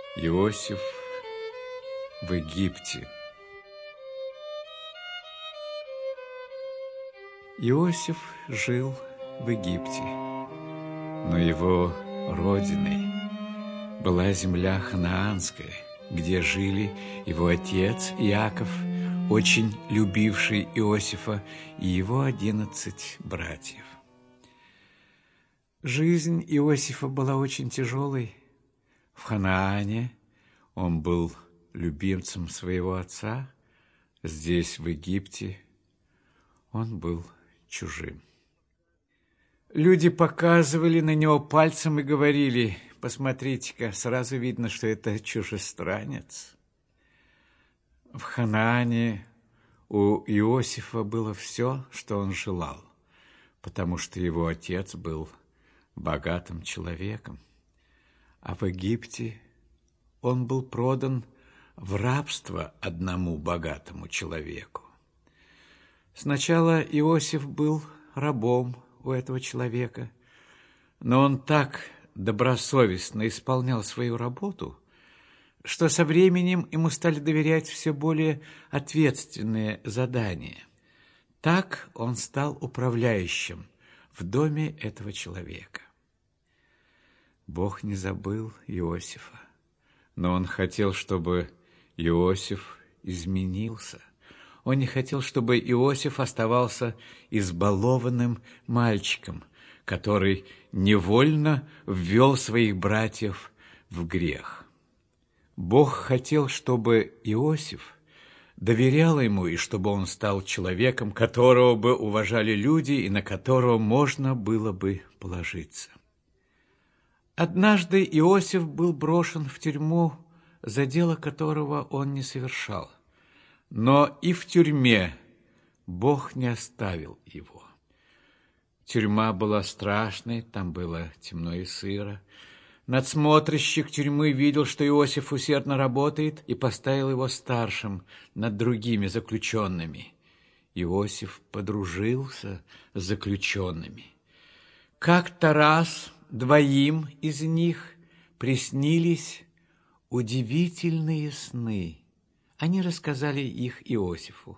Иосиф в Египте. Иосиф жил в Египте, но его родиной была земля ханаанская, где жили его отец Иаков, очень любивший Иосифа, и его 11 братьев. Жизнь Иосифа была очень тяжелой. В Ханаане он был любимцем своего отца, здесь, в Египте, он был чужим. Люди показывали на него пальцем и говорили: посмотрите-ка, сразу видно, что это чужестранец. В Ханаане у Иосифа было все, что он желал, потому что его отец был богатым человеком. А в Египте он был продан в рабство одному богатому человеку. Сначала Иосиф был рабом у этого человека, но он так добросовестно исполнял свою работу, что со временем ему стали доверять все более ответственные задания. Так он стал управляющим в доме этого человека. Бог не забыл Иосифа, но он хотел, чтобы Иосиф изменился. Он не хотел, чтобы Иосиф оставался избалованным мальчиком, который невольно ввел своих братьев в грех. Бог хотел, чтобы Иосиф доверял ему, и чтобы он стал человеком, которого бы уважали люди и на которого можно было бы положиться. Однажды Иосиф был брошен в тюрьму за дело, которого он не совершал. Но и в тюрьме Бог не оставил его. Тюрьма была страшной, там было темно и сыро. Надсмотрщик тюрьмы видел, что Иосиф усердно работает, и поставил его старшим над другими заключенными. Иосиф подружился с заключенными. Как-то раз двоим из них приснились удивительные сны. Они рассказали их Иосифу.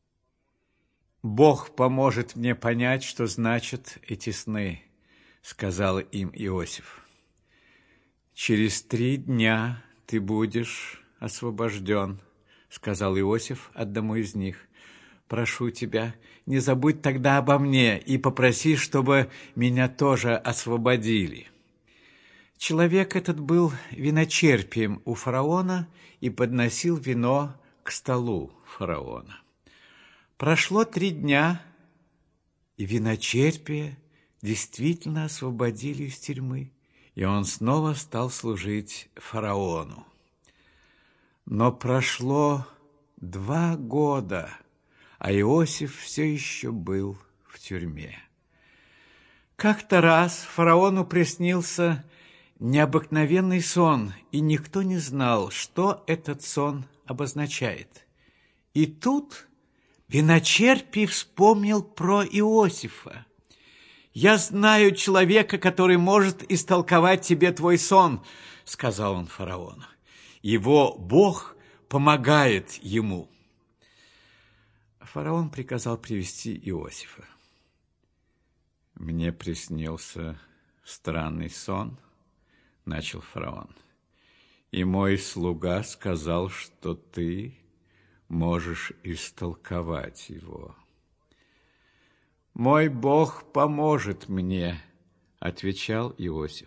«Бог поможет мне понять, что значат эти сны», — сказал им Иосиф. «Через 3 дня ты будешь освобожден», — сказал Иосиф одному из них. «Прошу тебя, не забудь тогда обо мне и попроси, чтобы меня тоже освободили». Человек этот был виночерпием у фараона и подносил вино к столу фараона. Прошло 3 дня, и виночерпия действительно освободили из тюрьмы, и он снова стал служить фараону. Но прошло 2 года, а Иосиф все еще был в тюрьме. Как-то раз фараону приснился необыкновенный сон, и никто не знал, что этот сон обозначает. И тут виночерпий вспомнил про Иосифа. «Я знаю человека, который может истолковать тебе твой сон», — сказал он фараону. «Его Бог помогает ему». Фараон приказал привести Иосифа. «Мне приснился странный сон», — начал фараон, «и мой слуга сказал, что ты можешь истолковать его». «Мой Бог поможет мне», — отвечал Иосиф.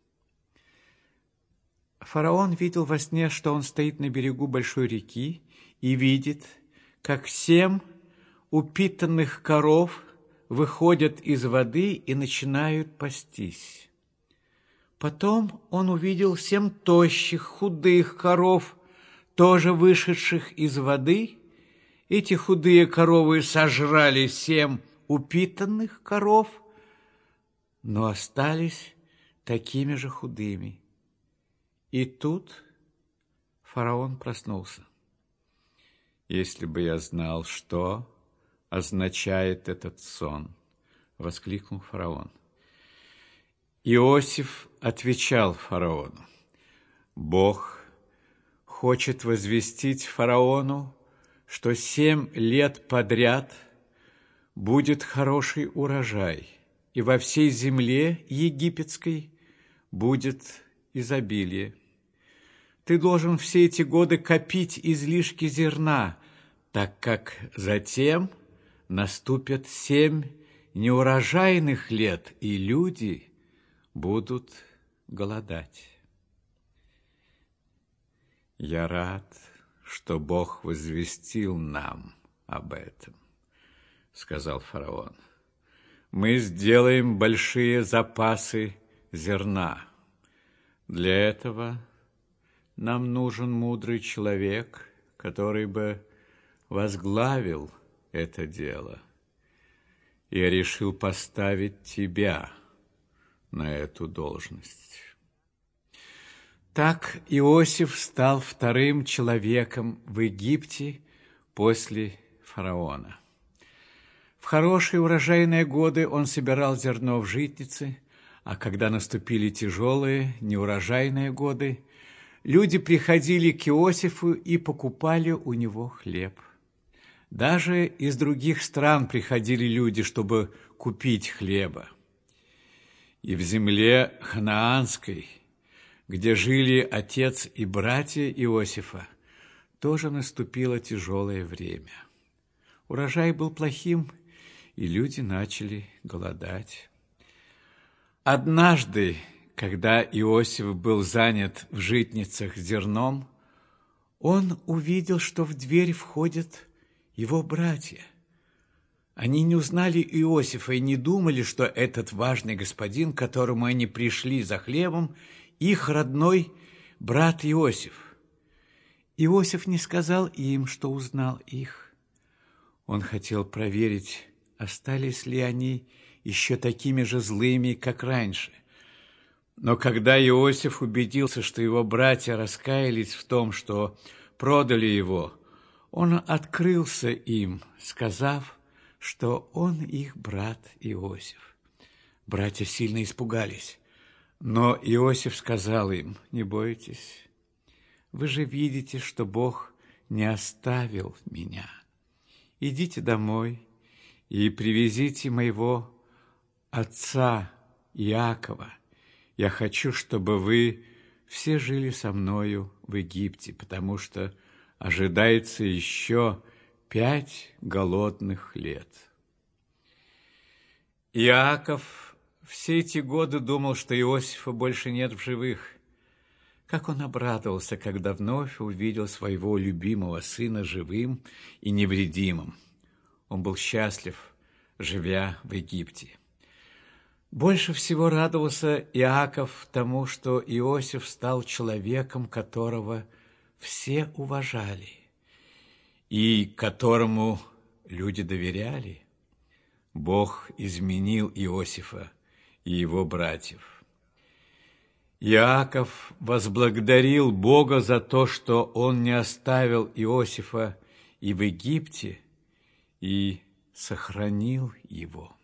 Фараон видел во сне, что он стоит на берегу большой реки и видит, как 7 упитанных коров выходят из воды и начинают пастись. Потом он увидел 7 тощих, худых коров, тоже вышедших из воды. Эти худые коровы сожрали 7 упитанных коров, но остались такими же худыми. И тут фараон проснулся. «Если бы я знал, что означает этот сон», — воскликнул фараон. Иосиф отвечал фараону: «Бог хочет возвестить фараону, что 7 лет подряд будет хороший урожай, и во всей земле египетской будет изобилие. Ты должен все эти годы копить излишки зерна, так как затем наступят 7 неурожайных лет, и люди будут голодать. Я рад, что Бог возвестил нам об этом, сказал фараон. Мы сделаем большие запасы зерна. Для этого нам нужен мудрый человек, который бы возглавил это дело. Я решил поставить тебя на эту должность. Так Иосиф стал вторым человеком в Египте после фараона. В хорошие урожайные годы он собирал зерно в житницы, а когда наступили тяжелые, неурожайные годы, люди приходили к Иосифу и покупали у него хлеб. Даже из других стран приходили люди, чтобы купить хлеба. И в земле ханаанской, где жили отец и братья Иосифа, тоже наступило тяжелое время. Урожай был плохим, и люди начали голодать. Однажды, когда Иосиф был занят в житницах зерном, он увидел, что в дверь входят его братья. Они не узнали Иосифа и не думали, что этот важный господин, к которому они пришли за хлебом, их родной брат Иосиф. Иосиф не сказал им, что узнал их. Он хотел проверить, остались ли они еще такими же злыми, как раньше. Но когда Иосиф убедился, что его братья раскаялись в том, что продали его, он открылся им, сказав, что он их брат Иосиф. Братья сильно испугались, но Иосиф сказал им: «Не бойтесь, вы же видите, что Бог не оставил меня. Идите домой и привезите моего отца Иакова. Я хочу, чтобы вы все жили со мною в Египте, потому что ожидается еще 5 голодных лет». Иаков все эти годы думал, что Иосифа больше нет в живых. Как он обрадовался, когда вновь увидел своего любимого сына живым и невредимым. Он был счастлив, живя в Египте. Больше всего радовался Иаков тому, что Иосиф стал человеком, которого все уважали и которому люди доверяли. Бог изменил Иосифа и его братьев. Иаков возблагодарил Бога за то, что он не оставил Иосифа и в Египте, и сохранил его.